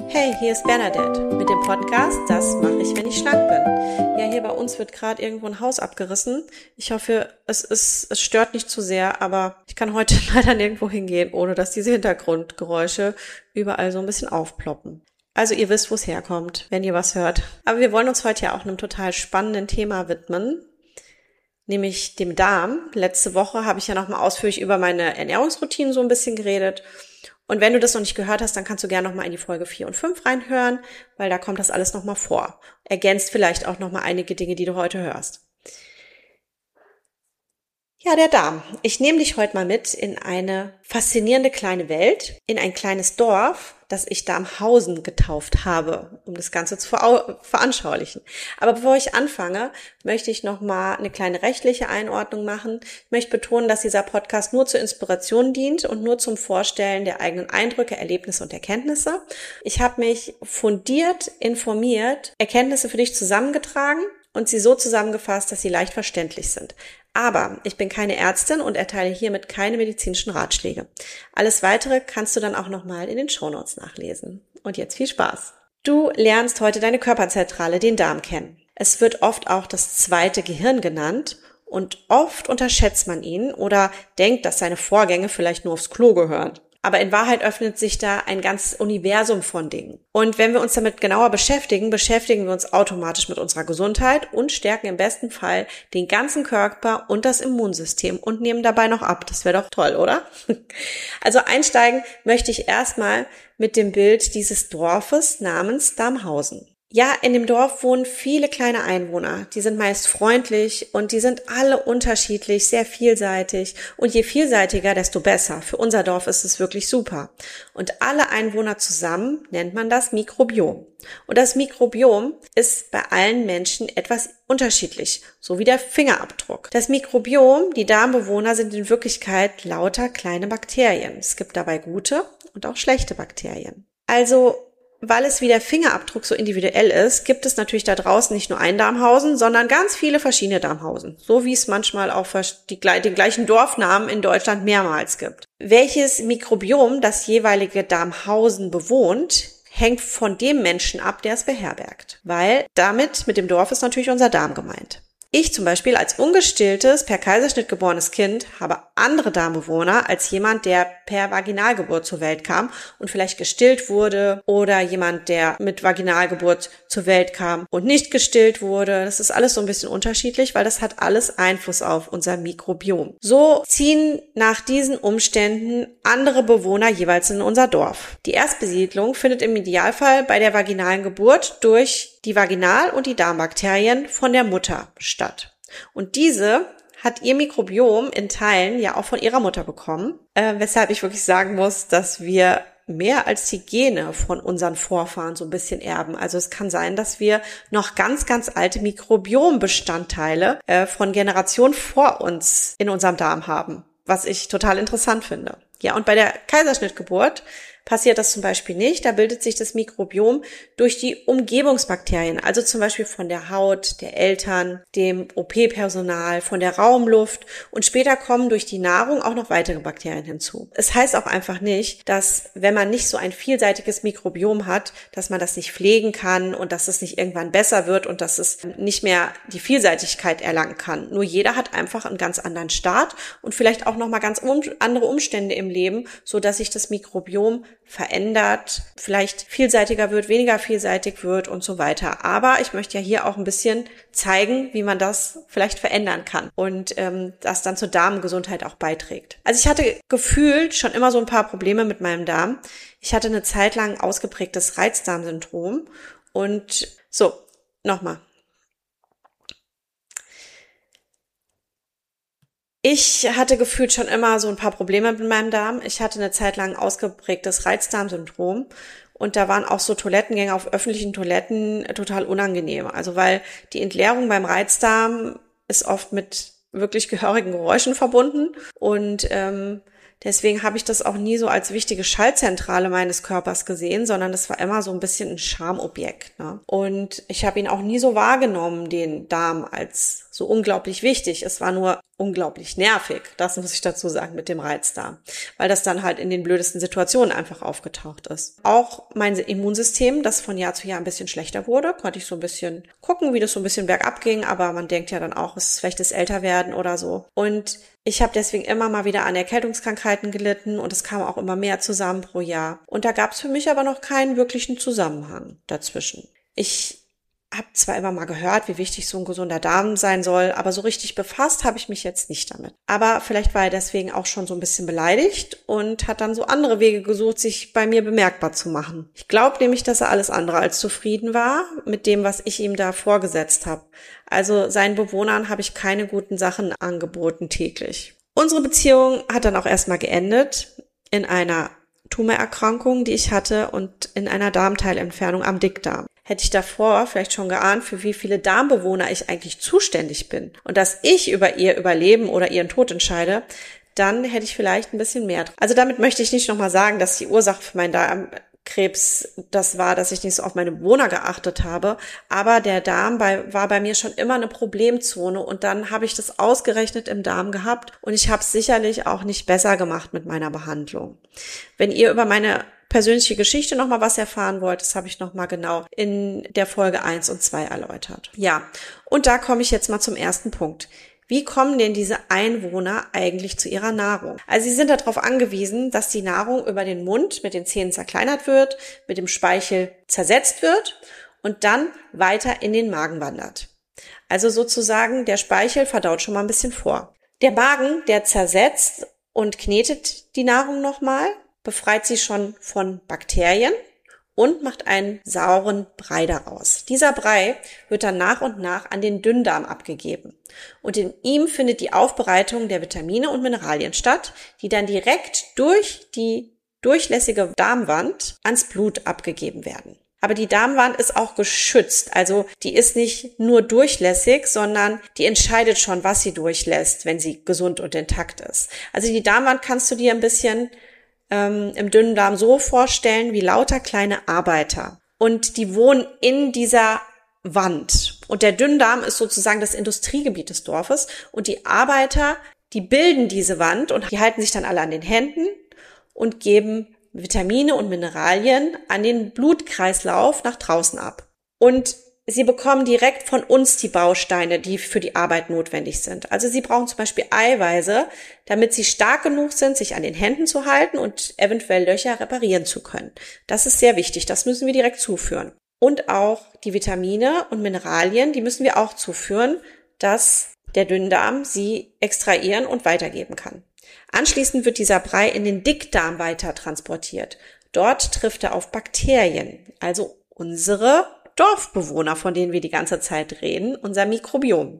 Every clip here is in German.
Hey, hier ist Bernadette mit dem Podcast Das mache ich, wenn ich schlank bin. Ja, hier bei uns wird gerade irgendwo ein Haus abgerissen. Ich hoffe, es stört nicht zu sehr, aber ich kann heute leider nirgendwo hingehen, ohne dass diese Hintergrundgeräusche überall so ein bisschen aufploppen. Also ihr wisst, wo es herkommt, wenn ihr was hört. Aber wir wollen uns heute ja auch einem total spannenden Thema widmen, nämlich dem Darm. Letzte Woche habe ich ja nochmal ausführlich über meine Ernährungsroutinen so ein bisschen geredet. Und wenn du das noch nicht gehört hast, dann kannst du gerne nochmal in die Folge 4 und 5 reinhören, weil da kommt das alles nochmal vor. Ergänzt vielleicht auch nochmal einige Dinge, die du heute hörst. Ja, der Darm. Ich nehme dich heute mal mit in eine faszinierende kleine Welt, in ein kleines Dorf, das ich Darmhausen getauft habe, um das Ganze zu veranschaulichen. Aber bevor ich anfange, möchte ich nochmal eine kleine rechtliche Einordnung machen. Ich möchte betonen, dass dieser Podcast nur zur Inspiration dient und nur zum Vorstellen der eigenen Eindrücke, Erlebnisse und Erkenntnisse. Ich habe mich fundiert, informiert, Erkenntnisse für dich zusammengetragen und sie so zusammengefasst, dass sie leicht verständlich sind. Aber ich bin keine Ärztin und erteile hiermit keine medizinischen Ratschläge. Alles Weitere kannst du dann auch nochmal in den Shownotes nachlesen. Und jetzt viel Spaß. Du lernst heute deine Körperzentrale, den Darm, kennen. Es wird oft auch das zweite Gehirn genannt und oft unterschätzt man ihn oder denkt, dass seine Vorgänge vielleicht nur aufs Klo gehören. Aber in Wahrheit öffnet sich da ein ganzes Universum von Dingen. Und wenn wir uns damit genauer beschäftigen, beschäftigen wir uns automatisch mit unserer Gesundheit und stärken im besten Fall den ganzen Körper und das Immunsystem und nehmen dabei noch ab. Das wäre doch toll, oder? Also einsteigen möchte ich erstmal mit dem Bild dieses Dorfes namens Darmhausen. Ja, in dem Dorf wohnen viele kleine Einwohner. Die sind meist freundlich und die sind alle unterschiedlich, sehr vielseitig. Und je vielseitiger, desto besser. Für unser Dorf ist es wirklich super. Und alle Einwohner zusammen nennt man das Mikrobiom. Und das Mikrobiom ist bei allen Menschen etwas unterschiedlich, so wie der Fingerabdruck. Das Mikrobiom, die Darmbewohner, sind in Wirklichkeit lauter kleine Bakterien. Es gibt dabei gute und auch schlechte Bakterien. Also weil es wie der Fingerabdruck so individuell ist, gibt es natürlich da draußen nicht nur ein Darmhausen, sondern ganz viele verschiedene Darmhausen. So wie es manchmal auch den gleichen Dorfnamen in Deutschland mehrmals gibt. Welches Mikrobiom das jeweilige Darmhausen bewohnt, hängt von dem Menschen ab, der es beherbergt. Weil mit dem Dorf ist natürlich unser Darm gemeint. Ich zum Beispiel als ungestilltes, per Kaiserschnitt geborenes Kind habe andere Darmbewohner als jemand, der per Vaginalgeburt zur Welt kam und vielleicht gestillt wurde oder jemand, der mit Vaginalgeburt zur Welt kam und nicht gestillt wurde. Das ist alles so ein bisschen unterschiedlich, weil das hat alles Einfluss auf unser Mikrobiom. So ziehen nach diesen Umständen andere Bewohner jeweils in unser Dorf. Die Erstbesiedlung findet im Idealfall bei der vaginalen Geburt durch die Vaginal- und die Darmbakterien von der Mutter statt. Und diese hat ihr Mikrobiom in Teilen ja auch von ihrer Mutter bekommen, weshalb ich wirklich sagen muss, dass wir mehr als die Gene von unseren Vorfahren so ein bisschen erben. Also es kann sein, dass wir noch ganz, ganz alte Mikrobiombestandteile von Generationen vor uns in unserem Darm haben, was ich total interessant finde. Ja, und bei der Kaiserschnittgeburt passiert das zum Beispiel nicht. Da bildet sich das Mikrobiom durch die Umgebungsbakterien, also zum Beispiel von der Haut, der Eltern, dem OP-Personal, von der Raumluft und später kommen durch die Nahrung auch noch weitere Bakterien hinzu. Es heißt auch einfach nicht, dass wenn man nicht so ein vielseitiges Mikrobiom hat, dass man das nicht pflegen kann und dass es nicht irgendwann besser wird und dass es nicht mehr die Vielseitigkeit erlangen kann. Nur jeder hat einfach einen ganz anderen Start und vielleicht auch nochmal ganz andere Umstände im Leben, so dass sich das Mikrobiom verändert, vielleicht vielseitiger wird, weniger vielseitig wird und so weiter. Aber ich möchte ja hier auch ein bisschen zeigen, wie man das vielleicht verändern kann und das dann zur Darmgesundheit auch beiträgt. Also ich hatte gefühlt schon immer so ein paar Probleme mit meinem Darm. Ich hatte eine Zeit lang ausgeprägtes Reizdarmsyndrom und nochmal. Ich hatte gefühlt schon immer so ein paar Probleme mit meinem Darm. Ich hatte eine Zeit lang ausgeprägtes Reizdarmsyndrom und da waren auch so Toilettengänge auf öffentlichen Toiletten total unangenehm. Also weil die Entleerung beim Reizdarm ist oft mit wirklich gehörigen Geräuschen verbunden und deswegen habe ich das auch nie so als wichtige Schaltzentrale meines Körpers gesehen, sondern das war immer so ein bisschen ein Schamobjekt, ne? Und ich habe ihn auch nie so wahrgenommen, den Darm, als so unglaublich wichtig. Es war nur unglaublich nervig, das muss ich dazu sagen, mit dem Reizdarm, weil das dann halt in den blödesten Situationen einfach aufgetaucht ist. Auch mein Immunsystem, das von Jahr zu Jahr ein bisschen schlechter wurde, konnte ich so ein bisschen gucken, wie das so ein bisschen bergab ging, aber man denkt ja dann auch, es ist vielleicht das Älterwerden oder so. Und ich habe deswegen immer mal wieder an Erkältungskrankheiten gelitten und es kam auch immer mehr zusammen pro Jahr. Und da gab es für mich aber noch keinen wirklichen Zusammenhang dazwischen. Ich habe zwar immer mal gehört, wie wichtig so ein gesunder Darm sein soll, aber so richtig befasst habe ich mich jetzt nicht damit. Aber vielleicht war er deswegen auch schon so ein bisschen beleidigt und hat dann so andere Wege gesucht, sich bei mir bemerkbar zu machen. Ich glaube nämlich, dass er alles andere als zufrieden war mit dem, was ich ihm da vorgesetzt habe. Also seinen Bewohnern habe ich keine guten Sachen angeboten täglich. Unsere Beziehung hat dann auch erstmal geendet in einer Tumorerkrankung, die ich hatte und in einer Darmteilentfernung am Dickdarm. Hätte ich davor vielleicht schon geahnt, für wie viele Darmbewohner ich eigentlich zuständig bin und dass ich über ihr Überleben oder ihren Tod entscheide, dann hätte ich vielleicht ein bisschen mehr. Also damit möchte ich nicht nochmal sagen, dass die Ursache für meinen Darmkrebs das war, dass ich nicht so auf meine Bewohner geachtet habe, aber der Darm war bei mir schon immer eine Problemzone und dann habe ich das ausgerechnet im Darm gehabt und ich habe es sicherlich auch nicht besser gemacht mit meiner Behandlung. Wenn ihr über meine persönliche Geschichte nochmal was erfahren wollt, das habe ich nochmal genau in der Folge 1 und 2 erläutert. Ja, und da komme ich jetzt mal zum ersten Punkt. Wie kommen denn diese Einwohner eigentlich zu ihrer Nahrung? Also sie sind darauf angewiesen, dass die Nahrung über den Mund mit den Zähnen zerkleinert wird, mit dem Speichel zersetzt wird und dann weiter in den Magen wandert. Also sozusagen der Speichel verdaut schon mal ein bisschen vor. Der Magen, der zersetzt und knetet die Nahrung nochmal, befreit sie schon von Bakterien und macht einen sauren Brei daraus. Dieser Brei wird dann nach und nach an den Dünndarm abgegeben. Und in ihm findet die Aufbereitung der Vitamine und Mineralien statt, die dann direkt durch die durchlässige Darmwand ans Blut abgegeben werden. Aber die Darmwand ist auch geschützt, also die ist nicht nur durchlässig, sondern die entscheidet schon, was sie durchlässt, wenn sie gesund und intakt ist. Also die Darmwand kannst du dir ein bisschen im Dünndarm so vorstellen wie lauter kleine Arbeiter. Und die wohnen in dieser Wand. Und der Dünndarm ist sozusagen das Industriegebiet des Dorfes. Und die Arbeiter, die bilden diese Wand und die halten sich dann alle an den Händen und geben Vitamine und Mineralien an den Blutkreislauf nach draußen ab. Und sie bekommen direkt von uns die Bausteine, die für die Arbeit notwendig sind. Also sie brauchen zum Beispiel Eiweiße, damit sie stark genug sind, sich an den Händen zu halten und eventuell Löcher reparieren zu können. Das ist sehr wichtig, das müssen wir direkt zuführen. Und auch die Vitamine und Mineralien, die müssen wir auch zuführen, dass der Dünndarm sie extrahieren und weitergeben kann. Anschließend wird dieser Brei in den Dickdarm weiter transportiert. Dort trifft er auf Bakterien, also unsere Dorfbewohner, von denen wir die ganze Zeit reden, unser Mikrobiom.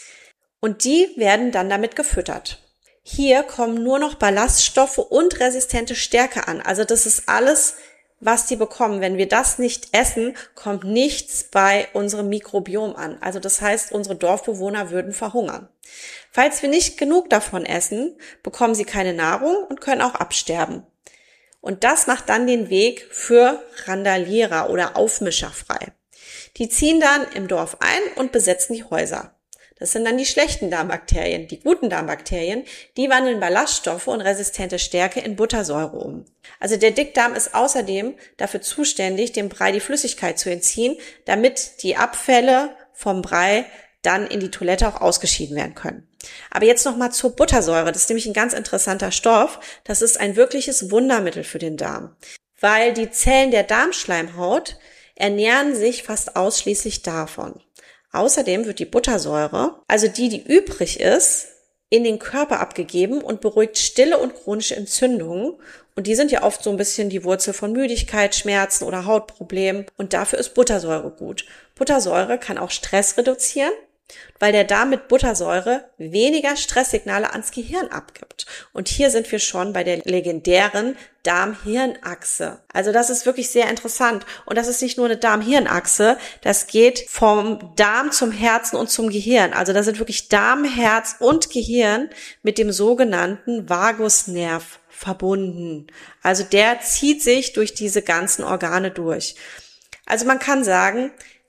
Und die werden dann damit gefüttert. Hier kommen nur noch Ballaststoffe und resistente Stärke an. Also das ist alles, was die bekommen. Wenn wir das nicht essen, kommt nichts bei unserem Mikrobiom an. Also das heißt, unsere Dorfbewohner würden verhungern. Falls wir nicht genug davon essen, bekommen sie keine Nahrung und können auch absterben. Und das macht dann den Weg für Randalierer oder Aufmischer frei. Die ziehen dann im Dorf ein und besetzen die Häuser. Das sind dann die schlechten Darmbakterien. Die guten Darmbakterien, die wandeln Ballaststoffe und resistente Stärke in Buttersäure um. Also der Dickdarm ist außerdem dafür zuständig, dem Brei die Flüssigkeit zu entziehen, damit die Abfälle vom Brei dann in die Toilette auch ausgeschieden werden können. Aber jetzt nochmal zur Buttersäure. Das ist nämlich ein ganz interessanter Stoff. Das ist ein wirkliches Wundermittel für den Darm, weil die Zellen der Darmschleimhaut ernähren sich fast ausschließlich davon. Außerdem wird die Buttersäure, also die übrig ist, in den Körper abgegeben und beruhigt stille und chronische Entzündungen. Und die sind ja oft so ein bisschen die Wurzel von Müdigkeit, Schmerzen oder Hautproblemen. Und dafür ist Buttersäure gut. Buttersäure kann auch Stress reduzieren, weil der Darm mit Buttersäure weniger Stresssignale ans Gehirn abgibt. Und hier sind wir schon bei der legendären Darm-Hirn-Achse. Also das ist wirklich sehr interessant. Und das ist nicht nur eine Darm-Hirn-Achse, das geht vom Darm zum Herzen und zum Gehirn. Also da sind wirklich Darm, Herz und Gehirn mit dem sogenannten Vagusnerv verbunden. Also der zieht sich durch diese ganzen Organe durch. Also man kann sagen,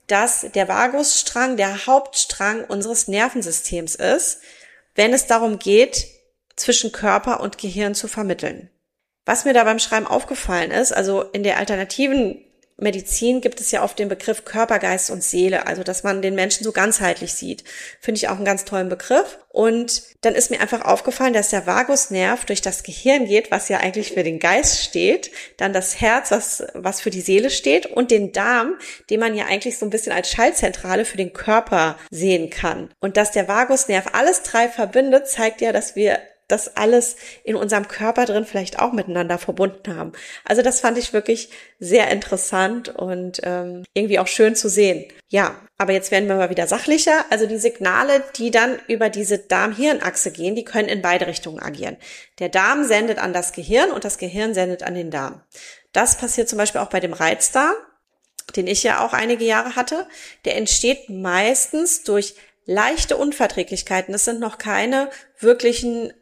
dass der Vagusstrang der Hauptstrang unseres Nervensystems ist, wenn es darum geht, zwischen Körper und Gehirn zu vermitteln. Was mir da beim Schreiben aufgefallen ist, also in der alternativen Medizin gibt es ja oft den Begriff Körper, Geist und Seele, also dass man den Menschen so ganzheitlich sieht. Finde ich auch einen ganz tollen Begriff. Und dann ist mir einfach aufgefallen, dass der Vagusnerv durch das Gehirn geht, was ja eigentlich für den Geist steht, dann das Herz, was für die Seele steht, und den Darm, den man ja eigentlich so ein bisschen als Schaltzentrale für den Körper sehen kann. Und dass der Vagusnerv alles drei verbindet, zeigt ja, dass wir das alles in unserem Körper drin vielleicht auch miteinander verbunden haben. Also das fand ich wirklich sehr interessant und irgendwie auch schön zu sehen. Ja, aber jetzt werden wir mal wieder sachlicher. Also die Signale, die dann über diese Darm-Hirn-Achse gehen, die können in beide Richtungen agieren. Der Darm sendet an das Gehirn und das Gehirn sendet an den Darm. Das passiert zum Beispiel auch bei dem Reizdarm, den ich ja auch einige Jahre hatte. Der entsteht meistens durch leichte Unverträglichkeiten. Das sind noch keine wirklichen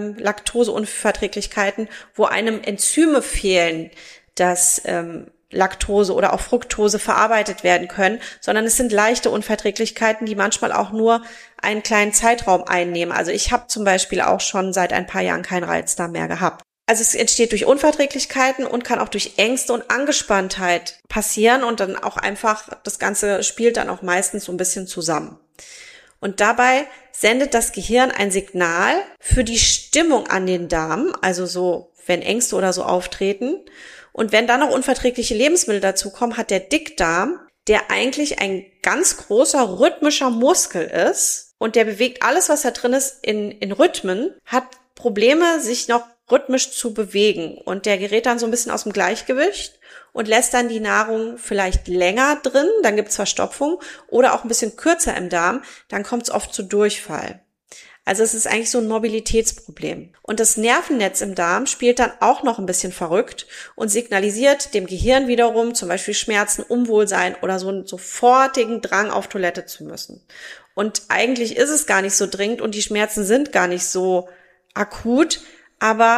Laktoseunverträglichkeiten, wo einem Enzyme fehlen, dass Laktose oder auch Fructose verarbeitet werden können, sondern es sind leichte Unverträglichkeiten, die manchmal auch nur einen kleinen Zeitraum einnehmen. Also ich habe zum Beispiel auch schon seit ein paar Jahren keinen Reizdarm mehr gehabt. Also es entsteht durch Unverträglichkeiten und kann auch durch Ängste und Angespanntheit passieren und dann auch einfach, das Ganze spielt dann auch meistens so ein bisschen zusammen. Und dabei sendet das Gehirn ein Signal für die Stimmung an den Darm, also so, wenn Ängste oder so auftreten. Und wenn dann noch unverträgliche Lebensmittel dazukommen, hat der Dickdarm, der eigentlich ein ganz großer rhythmischer Muskel ist und der bewegt alles, was da drin ist, in Rhythmen, hat Probleme, sich noch rhythmisch zu bewegen. Und der gerät dann so ein bisschen aus dem Gleichgewicht und lässt dann die Nahrung vielleicht länger drin, dann gibt's Verstopfung, oder auch ein bisschen kürzer im Darm, dann kommt es oft zu Durchfall. Also es ist eigentlich so ein Mobilitätsproblem. Und das Nervennetz im Darm spielt dann auch noch ein bisschen verrückt und signalisiert dem Gehirn wiederum zum Beispiel Schmerzen, Unwohlsein oder so einen sofortigen Drang auf Toilette zu müssen. Und eigentlich ist es gar nicht so dringend und die Schmerzen sind gar nicht so akut, aber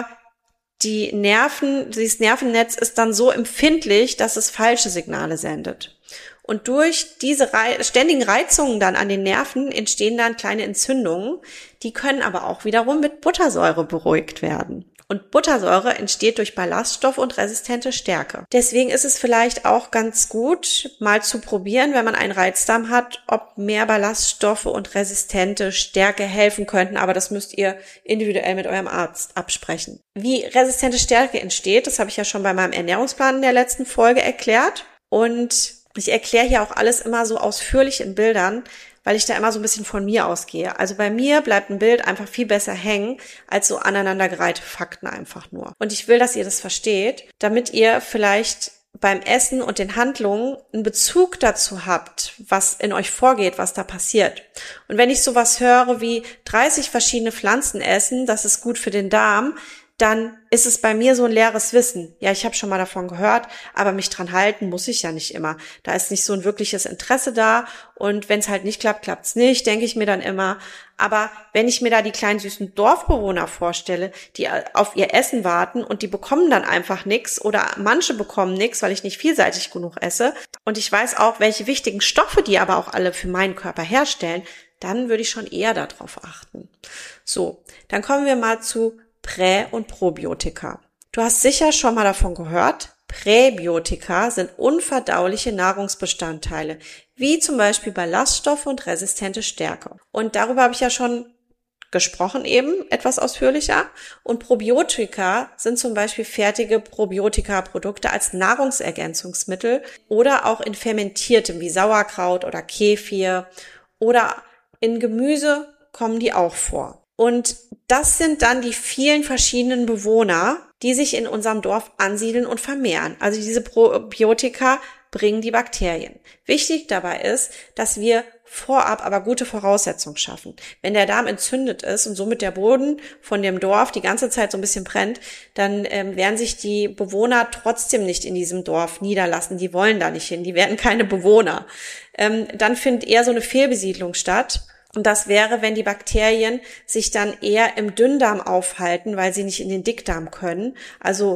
dieses Nervennetz ist dann so empfindlich, dass es falsche Signale sendet. Und durch diese ständigen Reizungen dann an den Nerven entstehen dann kleine Entzündungen, die können aber auch wiederum mit Buttersäure beruhigt werden. Und Buttersäure entsteht durch Ballaststoffe und resistente Stärke. Deswegen ist es vielleicht auch ganz gut, mal zu probieren, wenn man einen Reizdarm hat, ob mehr Ballaststoffe und resistente Stärke helfen könnten. Aber das müsst ihr individuell mit eurem Arzt absprechen. Wie resistente Stärke entsteht, das habe ich ja schon bei meinem Ernährungsplan in der letzten Folge erklärt. Und ich erkläre hier auch alles immer so ausführlich in Bildern, weil ich da immer so ein bisschen von mir ausgehe. Also bei mir bleibt ein Bild einfach viel besser hängen, als so aneinandergereihte Fakten einfach nur. Und ich will, dass ihr das versteht, damit ihr vielleicht beim Essen und den Handlungen einen Bezug dazu habt, was in euch vorgeht, was da passiert. Und wenn ich sowas höre wie 30 verschiedene Pflanzen essen, das ist gut für den Darm, dann ist es bei mir so ein leeres Wissen. Ja, ich habe schon mal davon gehört, aber mich dran halten muss ich ja nicht immer. Da ist nicht so ein wirkliches Interesse da und wenn es halt nicht klappt, klappt's nicht, denke ich mir dann immer. Aber wenn ich mir da die kleinen süßen Dorfbewohner vorstelle, die auf ihr Essen warten und die bekommen dann einfach nichts oder manche bekommen nichts, weil ich nicht vielseitig genug esse und ich weiß auch, welche wichtigen Stoffe die aber auch alle für meinen Körper herstellen, dann würde ich schon eher darauf achten. So, dann kommen wir mal zu Prä- und Probiotika. Du hast sicher schon mal davon gehört, Präbiotika sind unverdauliche Nahrungsbestandteile, wie zum Beispiel Ballaststoffe und resistente Stärke. Und darüber habe ich ja schon gesprochen eben, etwas ausführlicher. Und Probiotika sind zum Beispiel fertige Probiotika-Produkte als Nahrungsergänzungsmittel oder auch in fermentiertem wie Sauerkraut oder Kefir oder in Gemüse kommen die auch vor. Und das sind dann die vielen verschiedenen Bewohner, die sich in unserem Dorf ansiedeln und vermehren. Also diese Probiotika bringen die Bakterien. Wichtig dabei ist, dass wir vorab aber gute Voraussetzungen schaffen. Wenn der Darm entzündet ist und somit der Boden von dem Dorf die ganze Zeit so ein bisschen brennt, dann werden sich die Bewohner trotzdem nicht in diesem Dorf niederlassen. Die wollen da nicht hin, die werden keine Bewohner. Dann findet eher so eine Fehlbesiedlung statt. Und das wäre, wenn die Bakterien sich dann eher im Dünndarm aufhalten, weil sie nicht in den Dickdarm können. Also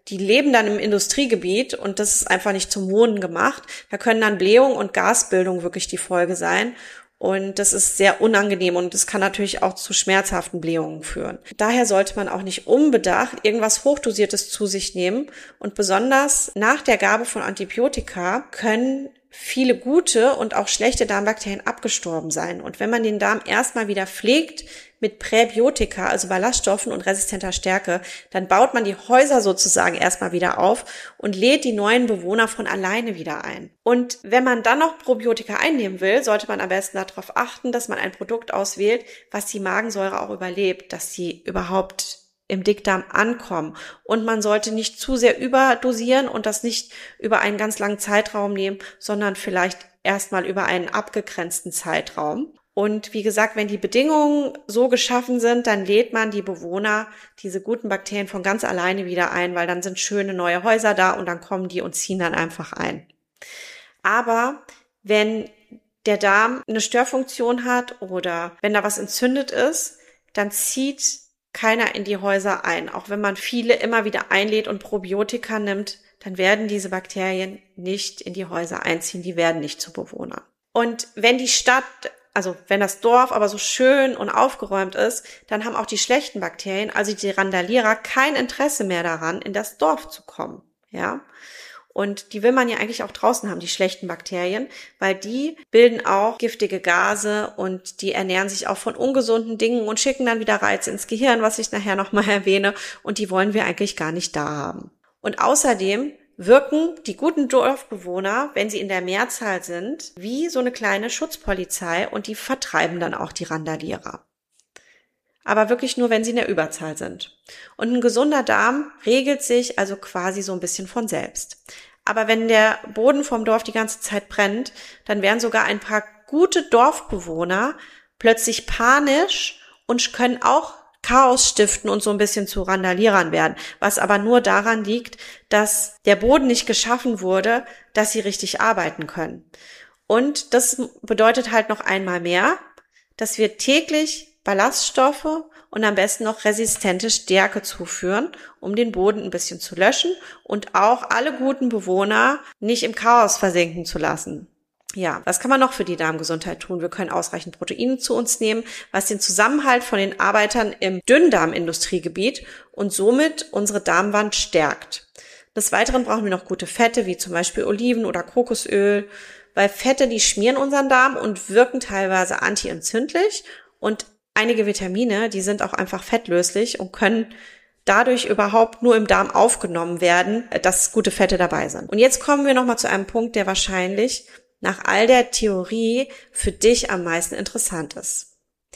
die leben dann im Industriegebiet und das ist einfach nicht zum Wohnen gemacht. Da können dann Blähung und Gasbildung wirklich die Folge sein. Und das ist sehr unangenehm und das kann natürlich auch zu schmerzhaften Blähungen führen. Daher sollte man auch nicht unbedacht irgendwas Hochdosiertes zu sich nehmen. Und besonders nach der Gabe von Antibiotika können viele gute und auch schlechte Darmbakterien abgestorben sein. Und wenn man den Darm erstmal wieder pflegt mit Präbiotika, also Ballaststoffen und resistenter Stärke, dann baut man die Häuser sozusagen erstmal wieder auf und lädt die neuen Bewohner von alleine wieder ein. Und wenn man dann noch Probiotika einnehmen will, sollte man am besten darauf achten, dass man ein Produkt auswählt, was die Magensäure auch überlebt, dass sie überhaupt im Dickdarm ankommen. Und man sollte nicht zu sehr überdosieren und das nicht über einen ganz langen Zeitraum nehmen, sondern vielleicht erstmal über einen abgegrenzten Zeitraum. Und wie gesagt, wenn die Bedingungen so geschaffen sind, dann lädt man die Bewohner, diese guten Bakterien von ganz alleine wieder ein, weil dann sind schöne neue Häuser da und dann kommen die und ziehen dann einfach ein. Aber wenn der Darm eine Störfunktion hat oder wenn da was entzündet ist, dann zieht keiner in die Häuser ein. Auch wenn man viele immer wieder einlädt und Probiotika nimmt, dann werden diese Bakterien nicht in die Häuser einziehen, die werden nicht zu Bewohnern. Und wenn die Stadt, also wenn das Dorf aber so schön und aufgeräumt ist, dann haben auch die schlechten Bakterien, also die Randalierer, kein Interesse mehr daran, in das Dorf zu kommen, ja. Und die will man ja eigentlich auch draußen haben, die schlechten Bakterien, weil die bilden auch giftige Gase und die ernähren sich auch von ungesunden Dingen und schicken dann wieder Reize ins Gehirn, was ich nachher nochmal erwähne. Und die wollen wir eigentlich gar nicht da haben. Und außerdem wirken die guten Dorfbewohner, wenn sie in der Mehrzahl sind, wie so eine kleine Schutzpolizei und die vertreiben dann auch die Randalierer. Aber wirklich nur, wenn sie in der Überzahl sind. Und ein gesunder Darm regelt sich also quasi so ein bisschen von selbst. Aber wenn der Boden vom Dorf die ganze Zeit brennt, dann werden sogar ein paar gute Dorfbewohner plötzlich panisch und können auch Chaos stiften und so ein bisschen zu Randalierern werden, was aber nur daran liegt, dass der Boden nicht geschaffen wurde, dass sie richtig arbeiten können. Und das bedeutet halt noch einmal mehr, dass wir täglich Ballaststoffe und am besten noch resistente Stärke zuführen, um den Boden ein bisschen zu löschen und auch alle guten Bewohner nicht im Chaos versinken zu lassen. Ja, was kann man noch für die Darmgesundheit tun? Wir können ausreichend Proteine zu uns nehmen, was den Zusammenhalt von den Arbeitern im Dünndarmindustriegebiet und somit unsere Darmwand stärkt. Des Weiteren brauchen wir noch gute Fette, wie zum Beispiel Oliven oder Kokosöl, weil Fette, die schmieren unseren Darm und wirken teilweise antientzündlich und einige Vitamine, die sind auch einfach fettlöslich und können dadurch überhaupt nur im Darm aufgenommen werden, dass gute Fette dabei sind. Und jetzt kommen wir nochmal zu einem Punkt, der wahrscheinlich nach all der Theorie für dich am meisten interessant ist.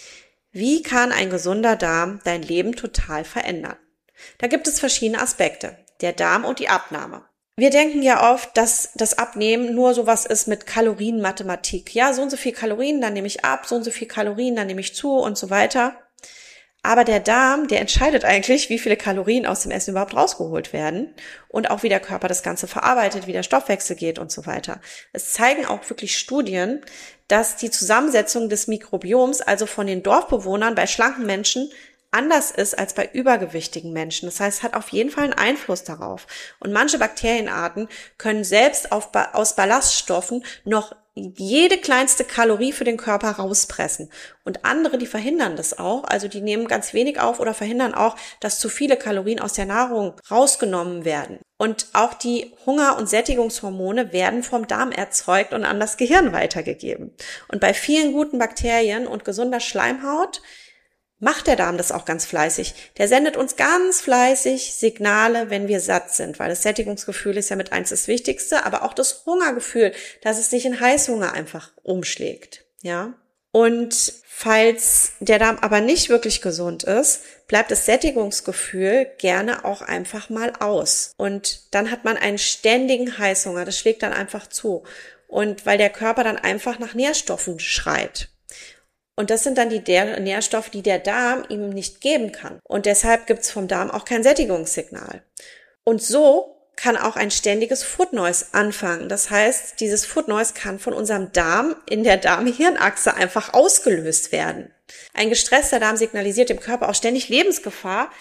Wie kann ein gesunder Darm dein Leben total verändern? Da gibt es verschiedene Aspekte. Der Darm und die Abnahme. Wir denken ja oft, dass das Abnehmen nur sowas ist mit Kalorienmathematik. Ja, so und so viel Kalorien, dann nehme ich ab, so und so viel Kalorien, dann nehme ich zu und so weiter. Aber der Darm, der entscheidet eigentlich, wie viele Kalorien aus dem Essen überhaupt rausgeholt werden und auch wie der Körper das Ganze verarbeitet, wie der Stoffwechsel geht und so weiter. Es zeigen auch wirklich Studien, dass die Zusammensetzung des Mikrobioms, also von den Dorfbewohnern bei schlanken Menschen, anders ist als bei übergewichtigen Menschen. Das heißt, es hat auf jeden Fall einen Einfluss darauf. Und manche Bakterienarten können selbst aus Ballaststoffen noch jede kleinste Kalorie für den Körper rauspressen. Und andere, die verhindern das auch, also die nehmen ganz wenig auf oder verhindern auch, dass zu viele Kalorien aus der Nahrung rausgenommen werden. Und auch die Hunger- und Sättigungshormone werden vom Darm erzeugt und an das Gehirn weitergegeben. Und bei vielen guten Bakterien und gesunder Schleimhaut macht der Darm das auch ganz fleißig. Der sendet uns ganz fleißig Signale, wenn wir satt sind, weil das Sättigungsgefühl ist ja mit eins das Wichtigste, aber auch das Hungergefühl, dass es nicht in Heißhunger einfach umschlägt, ja. Und falls der Darm aber nicht wirklich gesund ist, bleibt das Sättigungsgefühl gerne auch einfach mal aus. Und dann hat man einen ständigen Heißhunger, das schlägt dann einfach zu. Und weil der Körper dann einfach nach Nährstoffen schreit. Und das sind dann die Nährstoffe, die der Darm ihm nicht geben kann. Und deshalb gibt's vom Darm auch kein Sättigungssignal. Und so kann auch ein ständiges Food Noise anfangen. Das heißt, dieses Food Noise kann von unserem Darm in der Darm-Hirn-Achse einfach ausgelöst werden. Ein gestresster Darm signalisiert dem Körper auch ständig Lebensgefahr,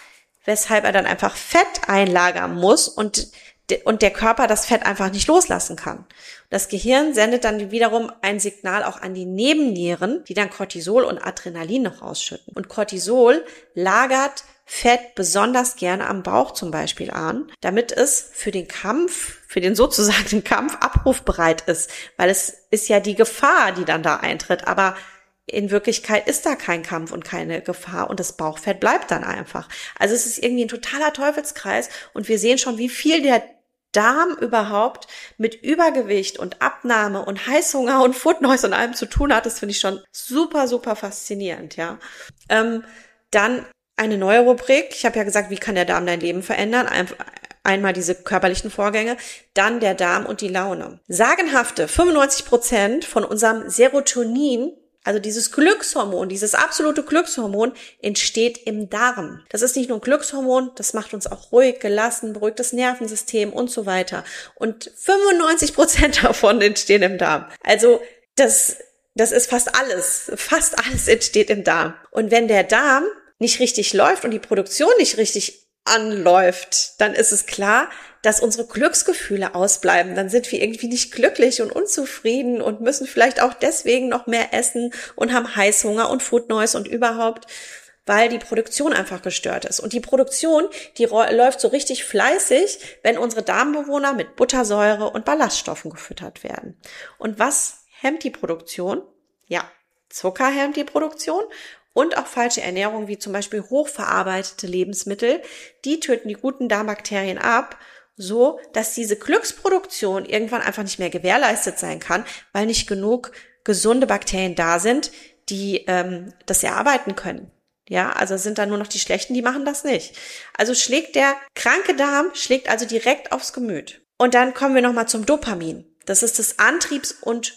weshalb er dann einfach Fett einlagern muss und der Körper das Fett einfach nicht loslassen kann. Das Gehirn sendet dann wiederum ein Signal auch an die Nebennieren, die dann Cortisol und Adrenalin noch ausschütten. Und Cortisol lagert Fett besonders gerne am Bauch zum Beispiel an, damit es für den sozusagen Kampf abrufbereit ist, weil es ist ja die Gefahr, die dann da eintritt, aber in Wirklichkeit ist da kein Kampf und keine Gefahr und das Bauchfett bleibt dann einfach. Also es ist irgendwie ein totaler Teufelskreis und wir sehen schon, wie viel der Darm überhaupt mit Übergewicht und Abnahme und Heißhunger und Food Noise und allem zu tun hat. Das finde ich schon super, super faszinierend, ja. Dann eine neue Rubrik. Ich habe ja gesagt, wie kann der Darm dein Leben verändern? Einmal diese körperlichen Vorgänge, dann der Darm und die Laune. Sagenhafte 95% von unserem Serotonin, also dieses Glückshormon, dieses absolute Glückshormon, entsteht im Darm. Das ist nicht nur ein Glückshormon, das macht uns auch ruhig, gelassen, beruhigt das Nervensystem und so weiter. Und 95% davon entstehen im Darm. Also das ist fast alles entsteht im Darm. Und wenn der Darm nicht richtig läuft und die Produktion nicht richtig anläuft, dann ist es klar, dass unsere Glücksgefühle ausbleiben. Dann sind wir irgendwie nicht glücklich und unzufrieden und müssen vielleicht auch deswegen noch mehr essen und haben Heißhunger und Food Noise und überhaupt, weil die Produktion einfach gestört ist. Und die Produktion, die läuft so richtig fleißig, wenn unsere Darmbewohner mit Buttersäure und Ballaststoffen gefüttert werden. Und was hemmt die Produktion? Ja, Zucker hemmt die Produktion. Und auch falsche Ernährung, wie zum Beispiel hochverarbeitete Lebensmittel, die töten die guten Darmbakterien ab, so dass diese Glücksproduktion irgendwann einfach nicht mehr gewährleistet sein kann, weil nicht genug gesunde Bakterien da sind, die das erarbeiten können. Ja, also sind da nur noch die schlechten, die machen das nicht. Also schlägt der kranke Darm, schlägt also direkt aufs Gemüt. Und dann kommen wir nochmal zum Dopamin. Das ist das Antriebs- und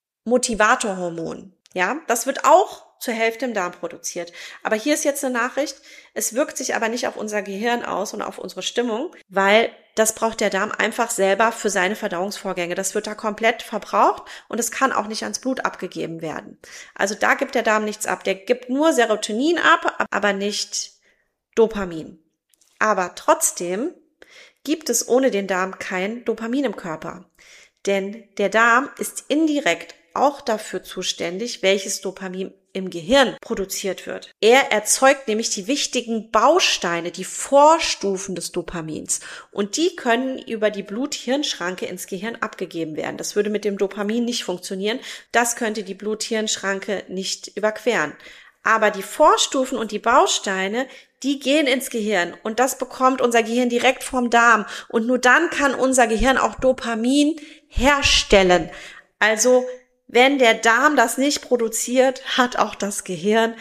Motivatorhormon. Ja, das wird auch zur Hälfte im Darm produziert. Aber hier ist jetzt eine Nachricht, es wirkt sich aber nicht auf unser Gehirn aus und auf unsere Stimmung, weil das braucht der Darm einfach selber für seine Verdauungsvorgänge. Das wird da komplett verbraucht und es kann auch nicht ans Blut abgegeben werden. Also da gibt der Darm nichts ab. Der gibt nur Serotonin ab, aber nicht Dopamin. Aber trotzdem gibt es ohne den Darm kein Dopamin im Körper. Denn der Darm ist indirekt auch dafür zuständig, welches Dopamin im Gehirn produziert wird. Er erzeugt nämlich die wichtigen Bausteine, die Vorstufen des Dopamins. Und die können über die Blut-Hirn-Schranke ins Gehirn abgegeben werden. Das würde mit dem Dopamin nicht funktionieren. Das könnte die Blut-Hirn-Schranke nicht überqueren. Aber die Vorstufen und die Bausteine, die gehen ins Gehirn. Und das bekommt unser Gehirn direkt vom Darm. Und nur dann kann unser Gehirn auch Dopamin herstellen. Also wenn der Darm das nicht produziert, hat auch das Gehirn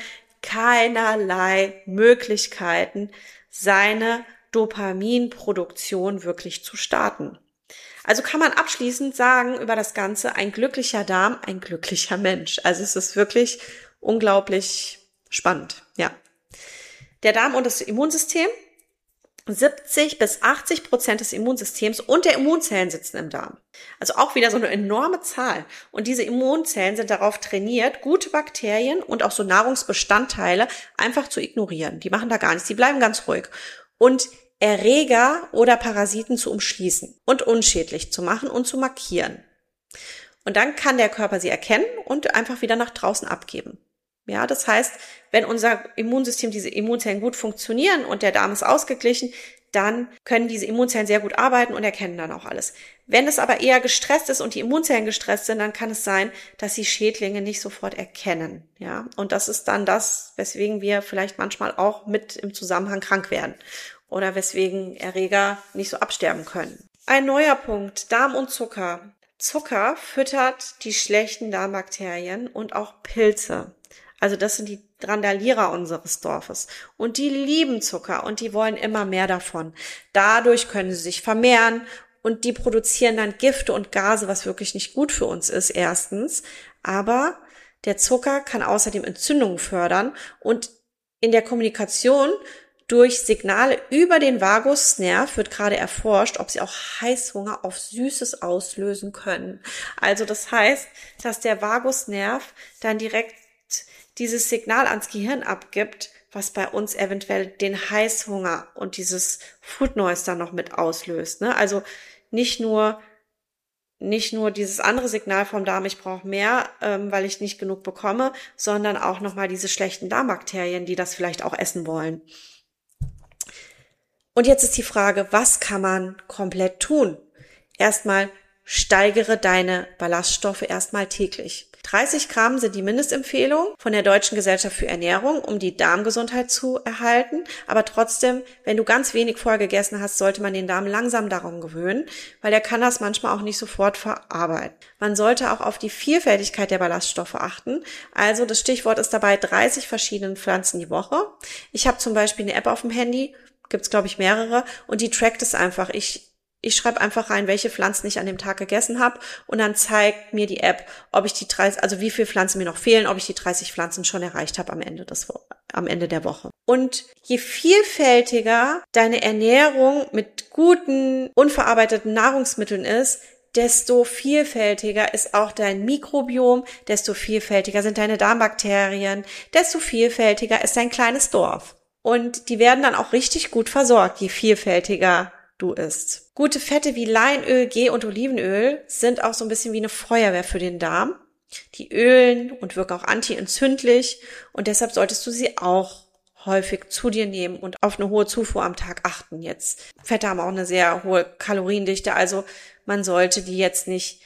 keinerlei Möglichkeiten, seine Dopaminproduktion wirklich zu starten. Also kann man abschließend sagen über das Ganze, ein glücklicher Darm, ein glücklicher Mensch. Also es ist wirklich unglaublich spannend, ja. Der Darm und das Immunsystem. 70-80% des Immunsystems und der Immunzellen sitzen im Darm. Also auch wieder so eine enorme Zahl. Und diese Immunzellen sind darauf trainiert, gute Bakterien und auch so Nahrungsbestandteile einfach zu ignorieren. Die machen da gar nichts, die bleiben ganz ruhig. Und Erreger oder Parasiten zu umschließen und unschädlich zu machen und zu markieren. Und dann kann der Körper sie erkennen und einfach wieder nach draußen abgeben. Ja, das heißt, wenn unser Immunsystem, diese Immunzellen gut funktionieren und der Darm ist ausgeglichen, dann können diese Immunzellen sehr gut arbeiten und erkennen dann auch alles. Wenn es aber eher gestresst ist und die Immunzellen gestresst sind, dann kann es sein, dass sie Schädlinge nicht sofort erkennen. Ja, und das ist dann das, weswegen wir vielleicht manchmal auch mit im Zusammenhang krank werden oder weswegen Erreger nicht so absterben können. Ein neuer Punkt, Darm und Zucker. Zucker füttert die schlechten Darmbakterien und auch Pilze. Also das sind die Randalierer unseres Dorfes. Und die lieben Zucker und die wollen immer mehr davon. Dadurch können sie sich vermehren und die produzieren dann Gifte und Gase, was wirklich nicht gut für uns ist, erstens. Aber der Zucker kann außerdem Entzündungen fördern und in der Kommunikation durch Signale über den Vagusnerv wird gerade erforscht, ob sie auch Heißhunger auf Süßes auslösen können. Also das heißt, dass der Vagusnerv dann direkt dieses Signal ans Gehirn abgibt, was bei uns eventuell den Heißhunger und dieses Food Noise dann noch mit auslöst, ne? Also nicht nur dieses andere Signal vom Darm, ich brauche mehr, weil ich nicht genug bekomme, sondern auch nochmal diese schlechten Darmbakterien, die das vielleicht auch essen wollen. Und jetzt ist die Frage, was kann man komplett tun? Erstmal steigere deine Ballaststoffe erstmal täglich. 30 Gramm sind die Mindestempfehlung von der Deutschen Gesellschaft für Ernährung, um die Darmgesundheit zu erhalten. Aber trotzdem, wenn du ganz wenig vorher gegessen hast, sollte man den Darm langsam daran gewöhnen, weil der kann das manchmal auch nicht sofort verarbeiten. Man sollte auch auf die Vielfältigkeit der Ballaststoffe achten. Also das Stichwort ist dabei 30 verschiedene Pflanzen die Woche. Ich habe zum Beispiel eine App auf dem Handy, gibt's glaube ich mehrere, und die trackt es einfach. Ich schreibe einfach rein, welche Pflanzen ich an dem Tag gegessen habe, und dann zeigt mir die App, ob ich die 30, also wie viele Pflanzen mir noch fehlen, ob ich die 30 Pflanzen schon erreicht habe am Ende der Woche. Und je vielfältiger deine Ernährung mit guten, unverarbeiteten Nahrungsmitteln ist, desto vielfältiger ist auch dein Mikrobiom, desto vielfältiger sind deine Darmbakterien, desto vielfältiger ist dein kleines Dorf. Und die werden dann auch richtig gut versorgt, je vielfältiger du isst. Gute Fette wie Leinöl, Ghee und Olivenöl sind auch so ein bisschen wie eine Feuerwehr für den Darm. Die ölen und wirken auch antientzündlich, und deshalb solltest du sie auch häufig zu dir nehmen und auf eine hohe Zufuhr am Tag achten. Jetzt Fette haben auch eine sehr hohe Kaloriendichte, also man sollte das jetzt nicht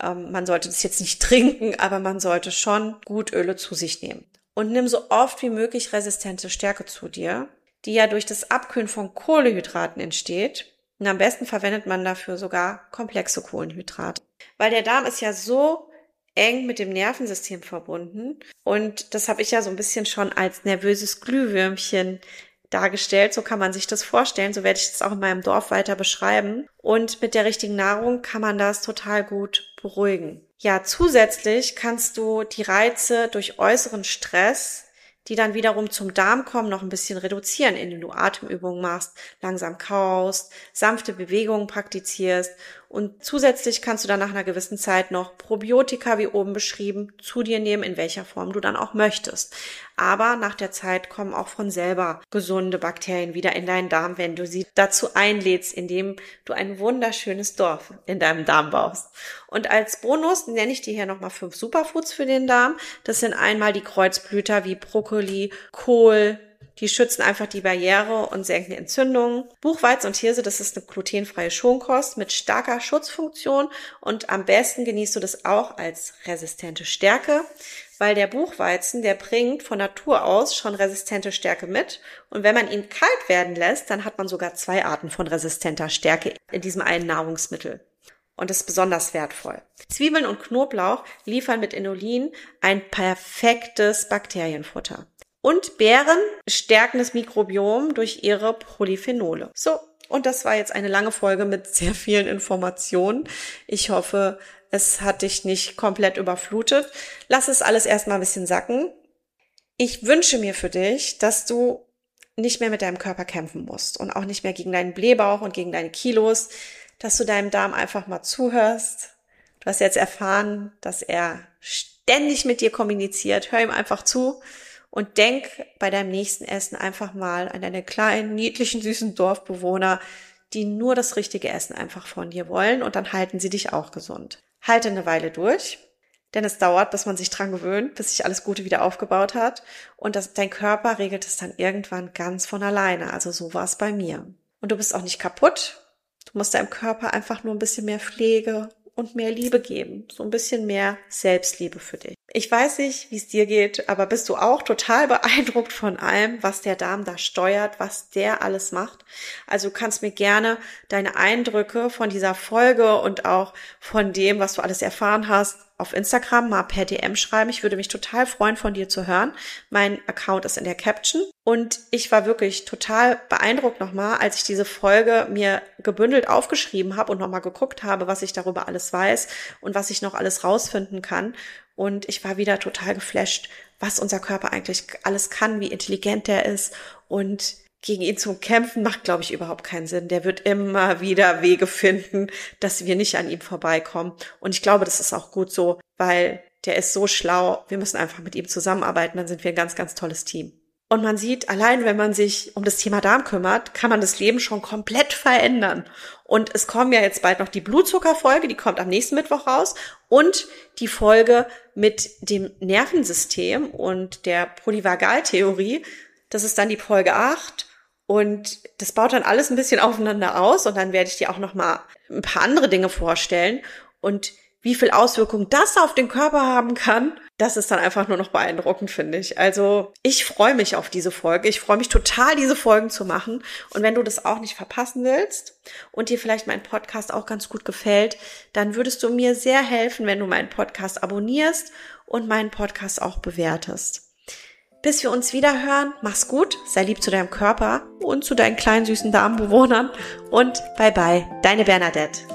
trinken, aber man sollte schon gut Öle zu sich nehmen. Und nimm so oft wie möglich resistente Stärke zu dir, die ja durch das Abkühlen von Kohlenhydraten entsteht. Und am besten verwendet man dafür sogar komplexe Kohlenhydrate. Weil der Darm ist ja so eng mit dem Nervensystem verbunden. Und das habe ich ja so ein bisschen schon als nervöses Glühwürmchen dargestellt. So kann man sich das vorstellen. So werde ich das auch in meinem Dorf weiter beschreiben. Und mit der richtigen Nahrung kann man das total gut beruhigen. Ja, zusätzlich kannst du die Reize durch äußeren Stress, die dann wiederum zum Darm kommen, noch ein bisschen reduzieren, indem du Atemübungen machst, langsam kaust, sanfte Bewegungen praktizierst, und zusätzlich kannst du dann nach einer gewissen Zeit noch Probiotika, wie oben beschrieben, zu dir nehmen, in welcher Form du dann auch möchtest. Aber nach der Zeit kommen auch von selber gesunde Bakterien wieder in deinen Darm, wenn du sie dazu einlädst, indem du ein wunderschönes Dorf in deinem Darm baust. Und als Bonus nenne ich dir hier nochmal 5 Superfoods für den Darm. Das sind einmal die Kreuzblüter wie Brokkoli, Kohl. Die schützen einfach die Barriere und senken Entzündungen. Buchweizen und Hirse, das ist eine glutenfreie Schonkost mit starker Schutzfunktion, und am besten genießt du das auch als resistente Stärke, weil der Buchweizen, der bringt von Natur aus schon resistente Stärke mit, und wenn man ihn kalt werden lässt, dann hat man sogar 2 Arten von resistenter Stärke in diesem einen Nahrungsmittel. Und das ist besonders wertvoll. Zwiebeln und Knoblauch liefern mit Inulin ein perfektes Bakterienfutter. Und Beeren stärken das Mikrobiom durch ihre Polyphenole. So, und das war jetzt eine lange Folge mit sehr vielen Informationen. Ich hoffe, es hat dich nicht komplett überflutet. Lass es alles erstmal ein bisschen sacken. Ich wünsche mir für dich, dass du nicht mehr mit deinem Körper kämpfen musst und auch nicht mehr gegen deinen Blähbauch und gegen deine Kilos, dass du deinem Darm einfach mal zuhörst. Du hast jetzt erfahren, dass er ständig mit dir kommuniziert. Hör ihm einfach zu. Und denk bei deinem nächsten Essen einfach mal an deine kleinen, niedlichen, süßen Dorfbewohner, die nur das richtige Essen einfach von dir wollen, und dann halten sie dich auch gesund. Halte eine Weile durch, denn es dauert, bis man sich dran gewöhnt, bis sich alles Gute wieder aufgebaut hat, und dein Körper regelt es dann irgendwann ganz von alleine. Also so war es bei mir. Und du bist auch nicht kaputt. Du musst deinem Körper einfach nur ein bisschen mehr Pflege und mehr Liebe geben. So ein bisschen mehr Selbstliebe für dich. Ich weiß nicht, wie es dir geht, aber bist du auch total beeindruckt von allem, was der Darm da steuert, was der alles macht? Also du kannst mir gerne deine Eindrücke von dieser Folge und auch von dem, was du alles erfahren hast, auf Instagram mal per DM schreiben. Ich würde mich total freuen, von dir zu hören. Mein Account ist in der Caption. Und ich war wirklich total beeindruckt nochmal, als ich diese Folge mir gebündelt aufgeschrieben habe und nochmal geguckt habe, was ich darüber alles weiß und was ich noch alles rausfinden kann. Und ich war wieder total geflasht, was unser Körper eigentlich alles kann, wie intelligent der ist, und gegen ihn zu kämpfen macht, glaube ich, überhaupt keinen Sinn. Der wird immer wieder Wege finden, dass wir nicht an ihm vorbeikommen. Und ich glaube, das ist auch gut so, weil der ist so schlau. Wir müssen einfach mit ihm zusammenarbeiten, dann sind wir ein ganz, ganz tolles Team. Und man sieht, allein wenn man sich um das Thema Darm kümmert, kann man das Leben schon komplett verändern. Und es kommen ja jetzt bald noch die Blutzuckerfolge, die kommt am nächsten Mittwoch raus. Und die Folge mit dem Nervensystem und der Polyvagaltheorie. Das ist dann die Folge 8. Und das baut dann alles ein bisschen aufeinander aus. Und dann werde ich dir auch noch mal ein paar andere Dinge vorstellen. Und wie viel Auswirkungen das auf den Körper haben kann, das ist dann einfach nur noch beeindruckend, finde ich. Also ich freue mich auf diese Folge. Ich freue mich total, diese Folgen zu machen. Und wenn du das auch nicht verpassen willst und dir vielleicht mein Podcast auch ganz gut gefällt, dann würdest du mir sehr helfen, wenn du meinen Podcast abonnierst und meinen Podcast auch bewertest. Bis wir uns wieder hören, mach's gut, sei lieb zu deinem Körper und zu deinen kleinen süßen Darmbewohnern und bye bye, deine Bernadette.